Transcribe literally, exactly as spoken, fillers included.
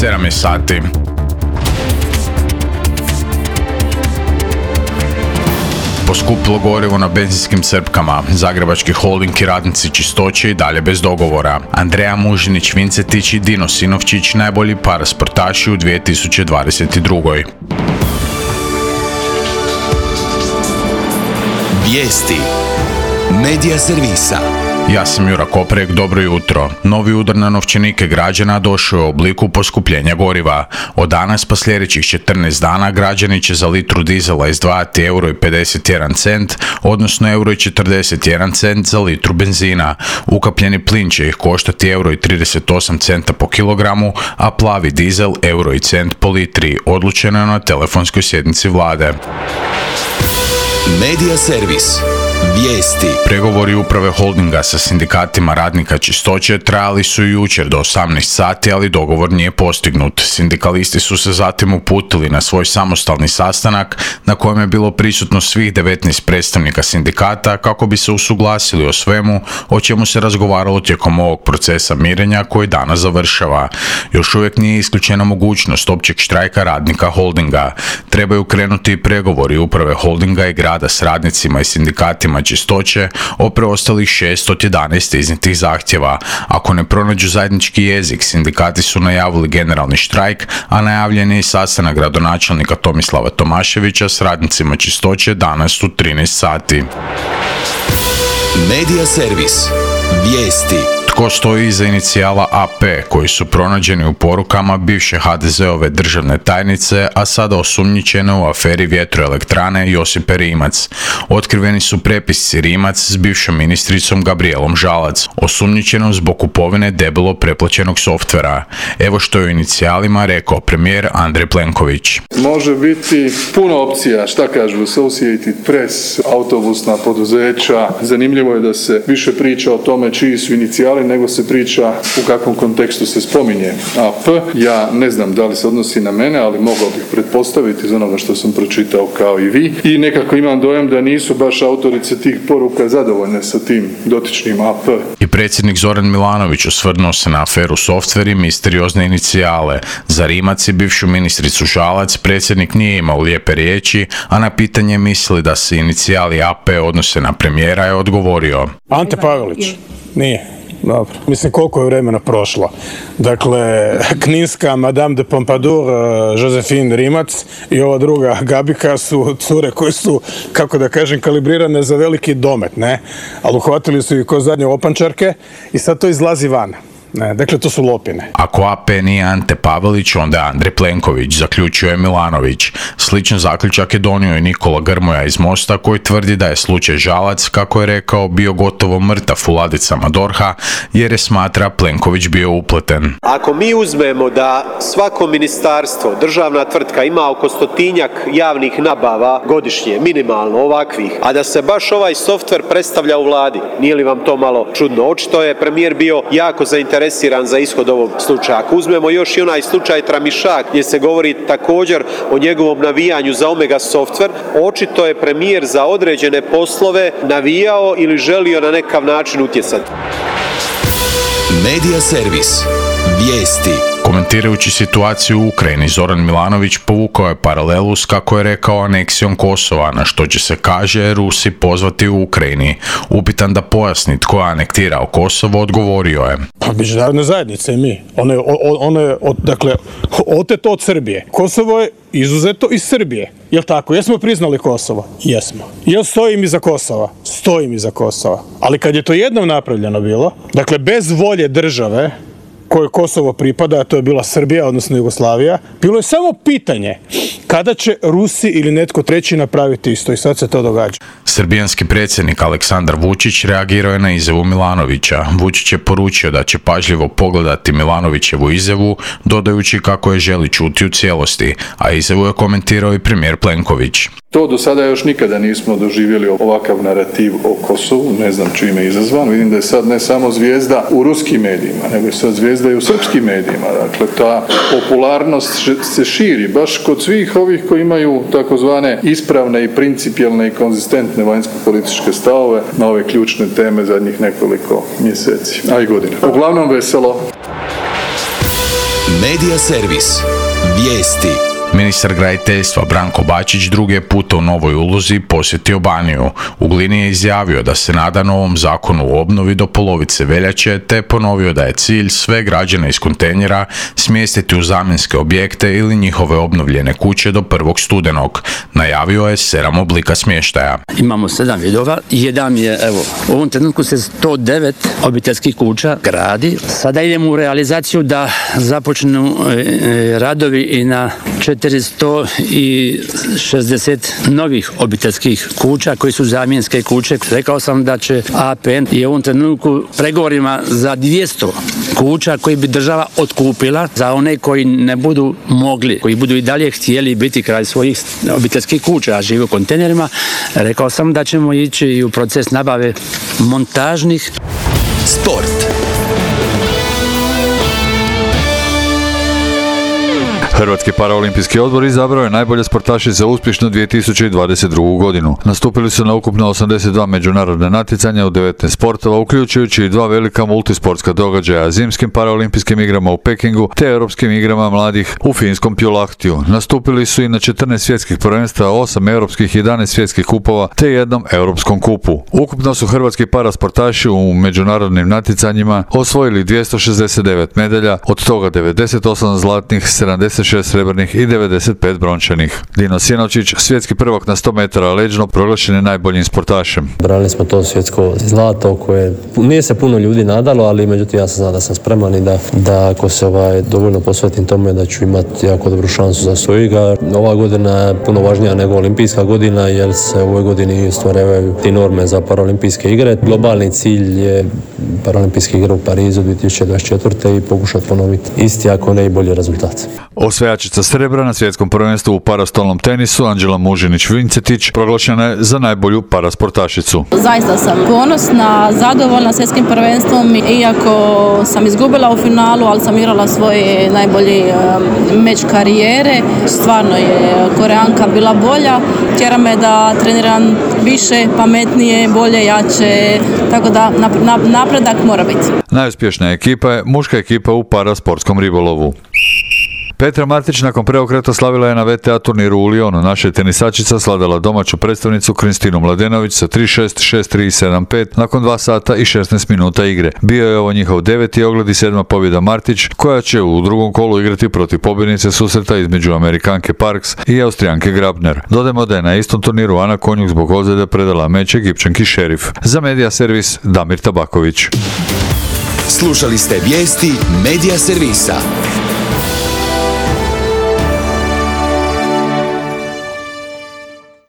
sedam je sati. Poskupilo gorivo na benzinskim crpkama. Zagrebački holding i radnici Čistoće i dalje bez dogovora. Andreja Mužinić, Vincetić i Dino Sinovčić najbolji parasportaši u dvije tisuće dvadeset drugoj. Vijesti Medija servisa. Ja sam Jura Koprek, dobro jutro. Novi udar na novčanike građana došao je u obliku poskupljenja goriva. Od danas pa sljedećih četrnaest dana građani će za litru dizela izdvajati euro i pedeset jedan cent, odnosno euro i četrdeset jedan cent za litru benzina. Ukapljeni plin će ih koštati euro i trideset osam centa po kilogramu, a plavi dizel euro i cent po litri. Odlučeno je na telefonskoj sjednici vlade. Medija servis. Vijesti. Pregovori uprave holdinga sa sindikatima radnika Čistoće trajali su jučer do osamnaest sati, ali dogovor nije postignut. Sindikalisti su se zatim uputili na svoj samostalni sastanak na kojem je bilo prisutno svih devetnaest predstavnika sindikata kako bi se usuglasili o svemu o čemu se razgovaralo tijekom ovog procesa mirenja koji danas završava. Još uvijek nije isključena mogućnost općeg štrajka radnika holdinga. Trebaju krenuti i pregovori uprave holdinga i grada s radnicima i sindikatima Čistoće o preostalih šest od jedanaest iznijetih zahtjeva. Ako ne pronađu zajednički jezik, sindikati su najavili generalni štrajk, a najavljen je i sastanak gradonačelnika Tomislava Tomaševića s radnicima Čistoće danas u trinaest sati. Medija servis. Vijesti. Tko stoji iza inicijala A P koji su pronađeni u porukama bivše ha de zeove državne tajnice, a sada osumnjičene u aferi vjetroelektrane Josipe Rimac. Otkriveni su prepisci Rimac s bivšom ministricom Gabrijelom Žalac, osumnjičenom zbog kupovine debelo preplaćenog softvera. Evo što je u inicijalima rekao premijer Andrej Plenković. Može biti puno opcija, šta kažu Associated Press, autobusna poduzeća. Zanimljivo je da se više priča o tome čiji su inicijali nego se priča u kakvom kontekstu se spominje A P. Ja ne znam da li se odnosi na mene, ali mogao bih pretpostaviti iz onoga što sam pročitao kao i vi. I nekako imam dojam da nisu baš autorice tih poruka zadovoljne sa tim dotičnim A P. I predsjednik Zoran Milanović osvrnuo se na aferu softver i misteriozne inicijale. Za Rimac i bivšu ministricu Žalac predsjednik nije imao lijepe riječi, a na pitanje misli da se inicijali A P odnose na premijera je odgovorio. Ante Pavelić. Nije. Dobro. Mislim, koliko je vremena prošlo. Dakle, kninska Madame de Pompadour, Josephine Rimac i ova druga Gabika su cure koje su, kako da kažem, kalibrirane za veliki domet, ne? Ali uhvatili su ih ko zadnje opančarke i sad to izlazi van. Ne, dakle, to su lopine. Ako A P nije Ante Pavelić, onda je Andrej Plenković, zaključio je Milanović. Sličan zaključak je donio i Nikola Grmoja iz Mosta, koji tvrdi da je slučaj Žalac, kako je rekao, bio gotovo mrtav u ladicama dorha, jer je smatra Plenković bio upleten. Ako mi uzmemo da svako ministarstvo, državna tvrtka ima oko stotinjak javnih nabava godišnje, minimalno ovakvih, a da se baš ovaj softver predstavlja u vladi, nije li vam to malo čudno? Očito je premijer bio jako zainteresiran za ishod ovog slučaja. Ako uzmemo još i onaj slučaj Tramišak gdje se govori također o njegovom navijanju za Omega softver, očito je premijer za određene poslove navijao ili želio na nekav način utjecati. Medija servis. Vijesti. Komentirajući situaciju u Ukrajini, Zoran Milanović povukao je paralelu s, kako je rekao, aneksijom Kosova, na što će se, kaže, Rusi pozvati u Ukrajini. Upitan da pojasni tko je anektirao Kosovo, odgovorio je. Pa međunarodna zajednica i mi. Ono je, ono je od, dakle, oteto od Srbije. Kosovo je izuzeto iz Srbije. Jel tako? Jesmo priznali Kosovo? Jesmo. Jel stojim iza Kosova? Stojim iza Kosova. Ali kad je to jednom napravljeno bilo, dakle, bez volje države kojoj Kosovo pripada, a to je bila Srbija, odnosno Jugoslavija, bilo je samo pitanje kada će Rusi ili netko treći napraviti isto i sad se to događa. Srbijanski predsjednik Aleksandar Vučić reagirao je na izjavu Milanovića. Vučić je poručio da će pažljivo pogledati Milanovićevu izjavu, dodajući kako je želi čuti u cijelosti, a izjavu je komentirao i premijer Plenković. To do sada još nikada nismo doživjeli ovakav narativ o Kosovu, ne znam čime je izazvan. Vidim da je sad ne samo zvijezda u ruskim medijima, nego je sad zvijezda i u srpskim medijima. Dakle, ta popularnost se širi baš kod svih ovih koji imaju takozvane ispravne i principijelne i konzistentne vanjsko-političke stavove na ove ključne teme zadnjih nekoliko mjeseci, a i godina. Uglavnom veselo. Medija servis. Vijesti. Ministar graditeljstva Branko Bačić drugi je puta u novoj ulozi posjetio Baniju. U Glini je izjavio da se nada novom zakonu o obnovi do polovice veljače, te ponovio da je cilj sve građane iz kontejnera smjestiti u zamjenske objekte ili njihove obnovljene kuće do prvog studenog. Najavio je sedam oblika smještaja. Imamo sedam vidova. Jedan je, evo, u ovom trenutku se sto devet obiteljskih kuća gradi. Sada idemo u realizaciju da započnu e, radovi i na četiristo šezdeset novih obiteljskih kuća koji su zamjenske kuće. Rekao sam da će A P N i u ovom trenutku pregovorima za dvjesto kuća koji bi država otkupila za one koji ne budu mogli, koji budu i dalje htjeli biti kraj svojih obiteljskih kuća, a žive u kontejnerima. Rekao sam da ćemo ići i u proces nabave montažnih. Sport. Hrvatski paraolimpijski odbor izabrao je najbolje sportaše za uspješnu dvije tisuće dvadeset drugu. godinu. Nastupili su na ukupno osamdeset dva međunarodne natjecanja u devetnaest sportova, uključujući i dva velika multisportska događaja, zimskim paraolimpijskim igrama u Pekingu te europskim igrama mladih u finskom Pjulahtiju. Nastupili su i na četrnaest svjetskih prvenstva, osam europskih, jedanaest svjetskih kupova te jednom europskom kupu. Ukupno su hrvatski parasportaši u međunarodnim natjecanjima osvojili dvjesto šezdeset devet medalja, od toga devedeset osam zlatnih, sedamdeset šest srebrnih i devedeset pet brončanih. Dino Sjenovčić, svjetski prvak na sto metara leđno, proglašen je najboljim sportašem. Branili smo to svjetsko zlato koje nije se puno ljudi nadalo, ali međutim ja sam znao da sam spreman i da, da ako se ovaj, dovoljno posvetim tome da ću imati jako dobru šansu za svoju igra. Ova godina je puno važnija nego olimpijska godina jer se u ovoj godini stvaraju ti norme za paraolimpijske igre. Globalni cilj je paraolimpijske igre u Parizu dvije tisuće dvadeset četvrte i pokušati ponoviti isti, ako ne i bolji rezultat. Osvajačica srebra na svjetskom prvenstvu u parastolnom tenisu Anđela Mužinić-Vincetić proglašena je za najbolju parasportašicu. Zaista sam ponosna, zadovoljna svjetskim prvenstvom, iako sam izgubila u finalu, ali sam igrala svoj najbolji meč karijere. Stvarno je Koreanka bila bolja, tjera me da treniram više, pametnije, bolje, jače, tako da napredak mora biti. Najuspješnija ekipa je muška ekipa u parasportskom ribolovu. Petra Martić nakon preokreta slavila je na V T A turniru u Lyonu. Naša je tenisačica slavila domaću predstavnicu Kristinu Mladenović sa tri šest, šest tri, sedam pet nakon dva sata i šesnaest minuta igre. Bio je ovo njihov deveti ogled i sedma pobjeda Martić, koja će u drugom kolu igrati protiv pobjednice susreta između Amerikanke Parks i Austrijanke Grabner. Dodajmo da je na istom turniru Ana Konjuk zbog ozljede predala meč Egipćanki Šerif. Za Medija servis Damir Tabaković. Slušali ste vijesti Medija servisa.